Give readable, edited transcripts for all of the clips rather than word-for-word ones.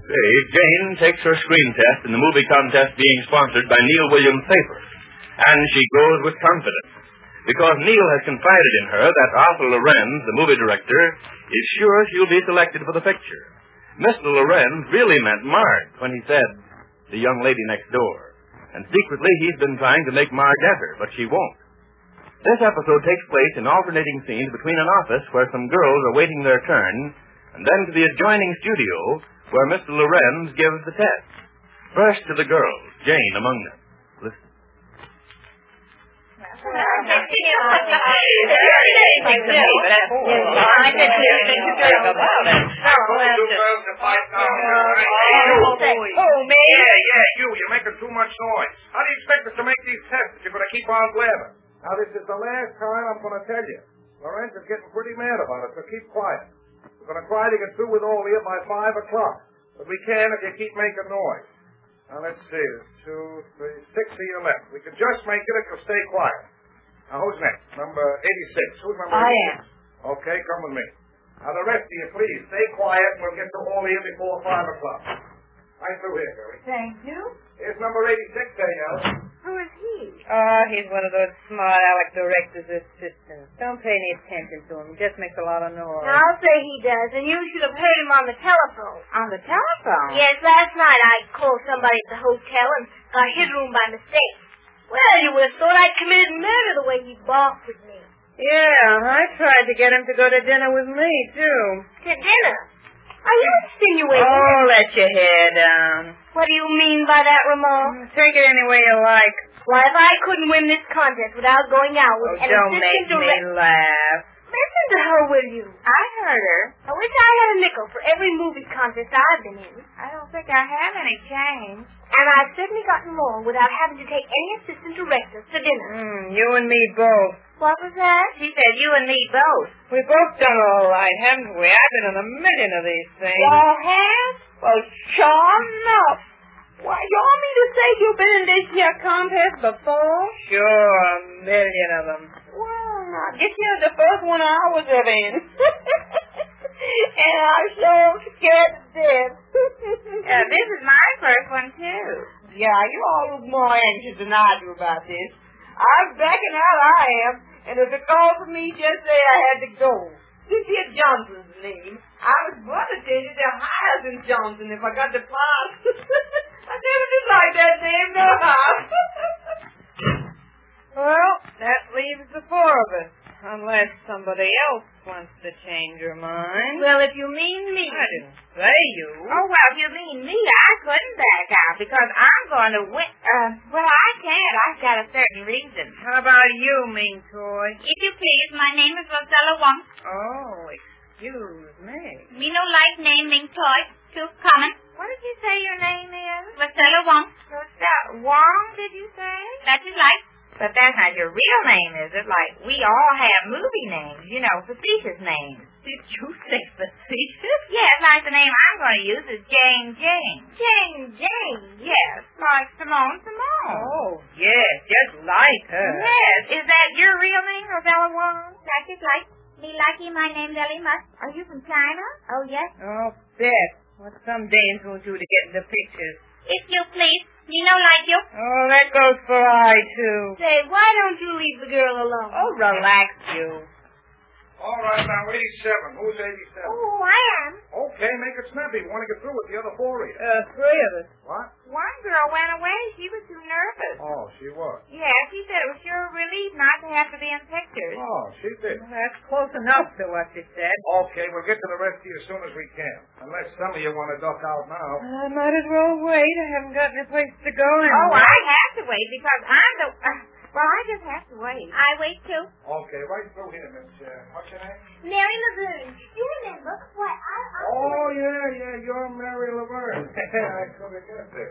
day, Jane takes her screen test in the movie contest being sponsored by Neil William Safer. And she goes with confidence, because Neil has confided in her that Arthur Lorenz, the movie director, is sure she'll be selected for the picture. Mr. Lorenz really meant Marge when he said, the young lady next door. And secretly, he's been trying to make Marge get her, but she won't. This episode takes place in alternating scenes between an office where some girls are waiting their turn, and then to the adjoining studio where Mr. Lorenz gives the test. First to the girls, Jane among them. Listen. You're making too much noise. How do you expect us to make these tests if you're going to keep on blabbing? Now, this is the last time I'm going to tell you. Lorenz is getting pretty mad about it, so keep quiet. We're going to try to get through with all of you by 5 o'clock. But we can if you keep making noise. Now, let's see. There's 2, 3, 6 of you left. We can just make it if you'll stay quiet. Now, who's next? Number 86. Who's number 86? I am. Okay, come with me. Now, the rest of you, please, stay quiet, and we'll get to all of you before 5 o'clock. Right through here, Gary. Thank you. Here's number 86, Danielle. Who is he? He's one of those smart aleck director's assistants. Don't pay any attention to him. He just makes a lot of noise. I'll say he does, and you should have heard him on the telephone. On the telephone? Yes, last night I called somebody at the hotel and got his room by mistake. Well, you would have thought I'd committed murder the way he balked at me. Yeah, I tried to get him to go to dinner with me, too. To dinner? Are you insinuating? Oh, let your hair down. What do you mean by that, Ramon? Take it any way you like. Why, if I couldn't win this contest without going out with an don't make assistant me laugh. Listen to her, will you? I heard her. I wish I had a nickel for every movie contest I've been in. I don't think I have any change. And I've certainly gotten more without having to take any assistant directors to dinner. You and me both. What was that? She said you and me both. We've both done all right, haven't we? I've been in a million of these things. You have? Well, sure enough. Why, you want me to say you've been in this here contest before? Sure, a million of them. Well, now, this here's the first one I was ever in. And I'm so scared to death. This is my first one, too. Yeah, you all look more anxious than I do about this. I'm backing out, I am. And if it calls for me, just say I had to go. This here Johnson's name. I was born to tell you they're higher than Johnson if I got the part. I never did like that name, no how. Well, that leaves the 4 of us. Unless somebody else wants to change your mind. Well, if you mean me. I didn't say you. Oh, well, if you mean me, I couldn't back out because I'm going to win. Well, I can't. I've got a certain reason. How about you, mean toy? If you please, my name is Rosella Wong. Oh, excuse me. Me no like name, Ming Toy. Too common. What did you say your name is? Rosella Wong. Rosella Wong, did you say? That is like. But that's not your real name, is it? Like, we all have movie names, you know, facetious names. Did you say facetious? Yes, like the name I'm going to use is Jane Jane. Jane Jane? Yes, like Simone Simone. Oh, yes, just like her. Yes. Is that your real name, Rosella Wong? That is like. Me likey, my name Ellie Musk. Are you from China? Oh, yes. Oh, Beth, what some dames will do to get in the pictures. If you please. Me no like you. Oh, that goes for I, too. Say, why don't you leave the girl alone? Oh, relax, you. All right, now, 87. Who's 87? Oh, I am. Okay, make it snappy. We want to get through with the other 4 of you. 3 of us. What? One girl went away. She was too nervous. Oh, she was. Yeah, she said it was sure a relief not to have to be in pictures. Oh, she did. Well, that's close enough to what she said. Okay, we'll get to the rest of you as soon as we can. Unless some of you want to duck out now. I might as well wait. I haven't got any place to go anyway. Oh, I have to wait because I'm the... well, I just have to wait. I wait, too. Okay, right through here, Miss... what's your name? Mary Laverne. You remember? Why, Oh, yeah, you're Mary Laverne. I couldn't get this.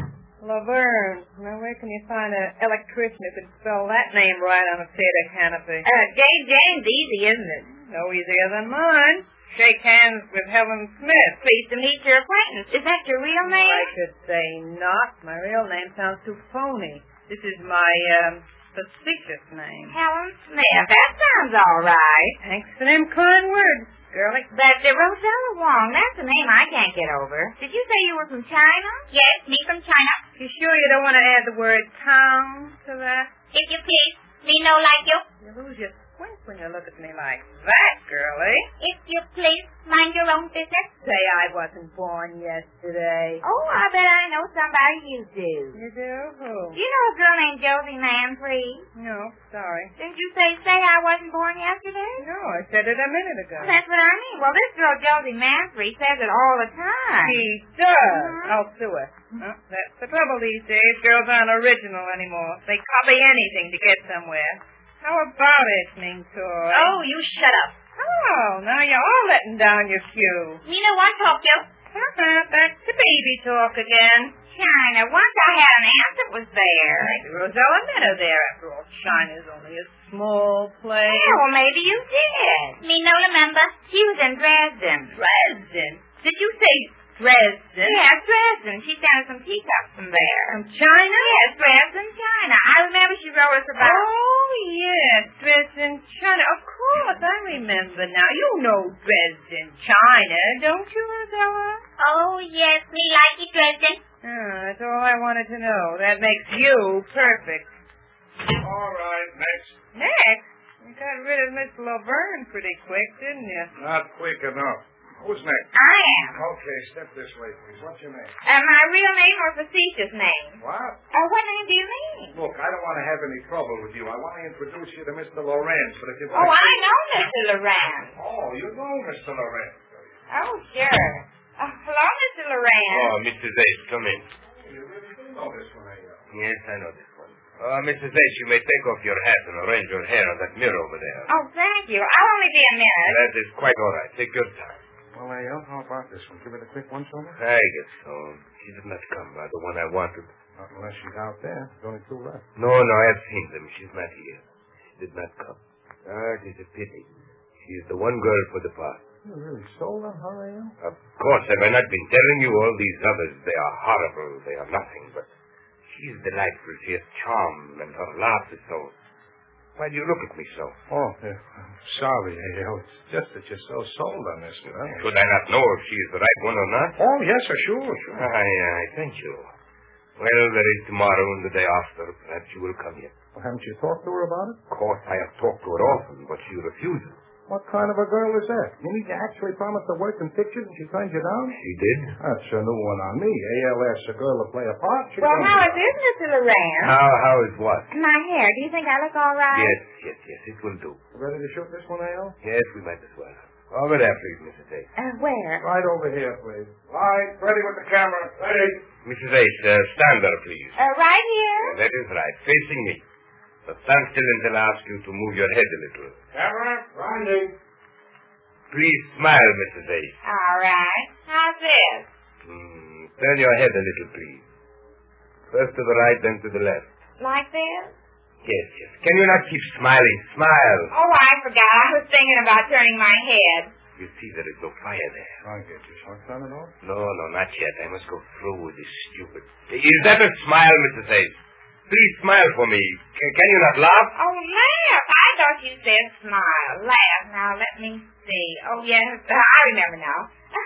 Laverne. Now, where can you find an electrician who can spell that name right on a theater canopy? Jane Jane's easy, isn't it? No easier than mine. Shake hands with Helen Smith. Pleased to meet your acquaintance. Is that your real name? I should say not. My real name sounds too phony. This is my, facetious name. Helen Smith. That sounds all right. Thanks for them kind words. girlie. But Rosella Wong, that's a name I can't get over. Did you say you were from China? Yes, me from China. You sure you don't want to add the word town to that? If you please, me no like you. You lose your squint when you look at me like that, girlie. If you please, mind your own business. Say I wasn't born yesterday. Oh, I bet I know somebody you do. You do? Who? You know a girl named Josie Manfree? No, sorry. Didn't you say I wasn't born yesterday? No, I said it a minute ago. That's what I mean. Well, this girl Josie Manfree says it all the time. She does. Mhm. I'll sue her. That's the trouble these days. Girls aren't original anymore. They copy anything to get somewhere. How about it, Ming Toy? Oh, you shut up. Oh, now you're all letting down your cue. You know what, talk you? Back to baby talk again. China. Once I had an aunt that was there. Rosella met her there. After all, China's only a small place. Yeah, well, maybe you did. Me no remember. She was in Dresden. Dresden? Did you say Dresden? Yes, Dresden. She sent us some teacups from there. From China? Yes, Dresden, China. I remember she wrote us about... Oh, yes, Dresden, China. Of course, I remember now. You know Dresden, China, don't you, Rosella? Oh, yes, me like it, Dresden. That's all I wanted to know. That makes you perfect. All right, next. Next? You got rid of Miss Laverne pretty quick, didn't you? Not quick enough. Who's next? I am. Okay, step this way, please. What's your name? My real name or facetious name? What? What name do you mean? Look, I don't want to have any trouble with you. I want to introduce you to Mr. Lorenz, but if you... Oh, I know Mr. Lorenz. Oh, you know Mr. Lorenz. Oh, sure. Hello, Mr. Lorenz. Oh, Mrs. H, come in. You really do know this one, eh? Yes, I know this one. Mrs. H, you may take off your hat and arrange your hair on that mirror over there. Oh, thank you. I'll only be a minute. That is quite all right. Take your time. Well, how about this one? Give it a quick one, Sonia? I guess so. She did not come, the one I wanted. Not unless she's out there. There's only two left. No, I have seen them. She's not here. She did not come. It is a pity. She is the one girl for the part. You really sold on her, eh? Of course, have I not been telling you all these others? They are horrible. They are nothing, but she is delightful. She has charm, and her laugh is so... Why do you look at me so? Oh, yeah. I'm sorry, A.L. It's just that you're so sold on this girl. Should I not know if she is the right one or not? Oh, yes, sir, sure. I thank you. Well, there is tomorrow and the day after. Perhaps you will come here. Well, haven't you talked to her about it? Of course, I have talked to her often, but she refuses. What kind of a girl is that? You mean you actually promised to work in pictures and she turned you down? She did. That's a new one on me. A.L. asks a girl to play a part. Well, how is this, Mr. Lorenz? How is what? My hair. Do you think I look all right? Yes, it will do. Ready to shoot this one, A.L.? Yes, we might as well. Over there, please, Mrs. H. Where? Right over here, please. Right, ready with the camera. Ready. Mrs. H, stand there, please. Right here. That is right, facing me. But stand still until I ask you to move your head a little. Camera, running. Please smile, Mrs. H. All right. How's this? Turn your head a little, please. First to the right, then to the left. Like this? Yes. Can you not keep smiling? Smile. Oh, I forgot. I was thinking about turning my head. You see, there is no fire there. I'll get you. Shall I turn it off? No, not yet. I must go through with this stupid... Is that a smile, Mrs. H? Please smile for me. Can you not laugh? Oh, laugh. I thought you said smile. Laugh. Now, let me see. Oh, yes. I remember now.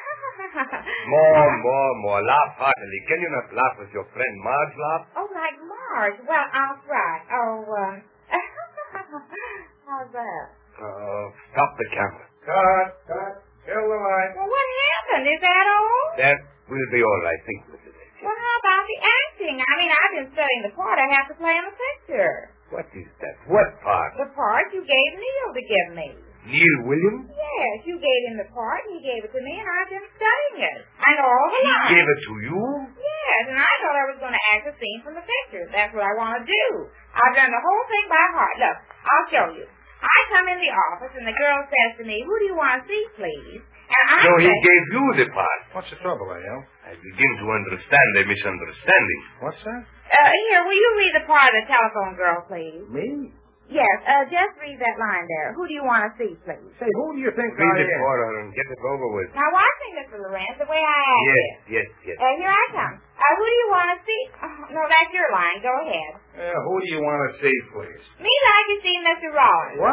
More. Laugh heartily. Can you not laugh as your friend Marge laughed? Oh, like Marge. Well, I'll try. How's that? Stop the camera. Cut. Kill the light. Well, what happened? Is that all? That will be all, I think, Mrs. H. Well, how about the acting? I mean, I've been studying the part I have to play in the picture. What is that? What part? The part you gave Neil to give me. Neil Williams? Yes, you gave him the part, and he gave it to me, and I've been studying it. I know all the He lines. gave it to you? Yes, and I thought I was going to act a scene from the picture. That's what I want to do. I've done the whole thing by heart. Look, I'll show you. I come in the office, and the girl says to me, "Who do you want to see, please?" And I So he say, gave you the part. What's the trouble, A.L.? I begin to understand a misunderstanding. What's that? Here, will you read the part of the telephone girl, please? Me? Yes, just read that line there. Who do you want to see, please? Say, who do you think Read I it am? for her and get it over with. Now, watch me, Mr. Lorenz, the way I act it. Yes. Here I come. Who do you want to see? Oh, no, that's your line. Go ahead. Who do you want to see, please? Me like to see Mr. Rollins. What?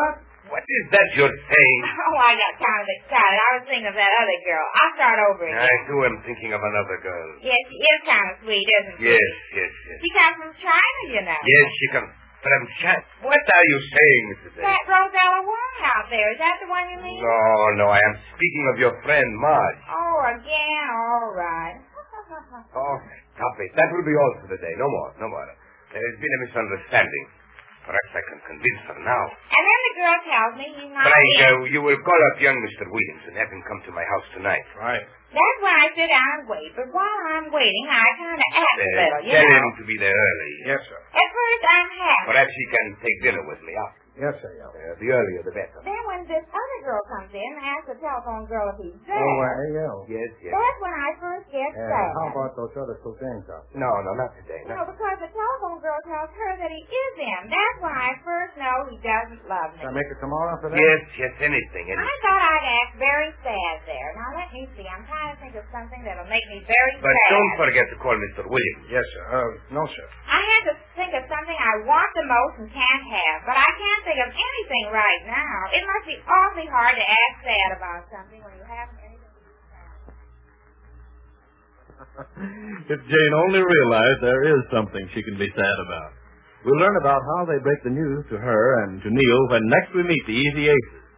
What is that you're saying? Oh, I got kind of excited. I was thinking of that other girl. I'll start over again. I, too, am thinking of another girl. Yes, she is kind of sweet, isn't she? Yes. She comes from China, you know. Yes, she comes from China. What are you saying, Mrs. A? That Rosella Wong out there. Is that the one you mean? No, I am speaking of your friend, Marge. Oh, again? All right. Oh, stop it. That will be all for the day. No more. There has been a misunderstanding. Perhaps I can convince her now. And then the girl tells me he's not Frank, in. you will call up young Mr. Williams and have him come to my house tonight. Right. That's when I sit down and wait. But while I'm waiting, I kind of act a little, you Tell know. him to be there early. Yes, sir. At first, I'm happy. Perhaps he can take dinner with me after. Yes, sir, yeah. The earlier the better. Then when this other girl comes in and asks the telephone girl if he's there, Yes. Yes. that's when I first get sad. How about those other two things out? No, not today. No, because the telephone girl tells her that he is in. That's when I first know he doesn't love me. Can I make it tomorrow for that? Yes, anything. I thought I'd act very sad there. Now, let me see. I'm trying to think of something that'll make me very But sad. don't forget to call Mr. Williams. Yes, sir. No, sir. I had to think of something I want the most and can't have, but I can't think of anything right now. It must be awfully hard to act sad about something when you haven't anything to be sad. If Jane only realized there is something she can be sad about. We'll learn about how they break the news to her and to Neil when next we meet the Easy Aces.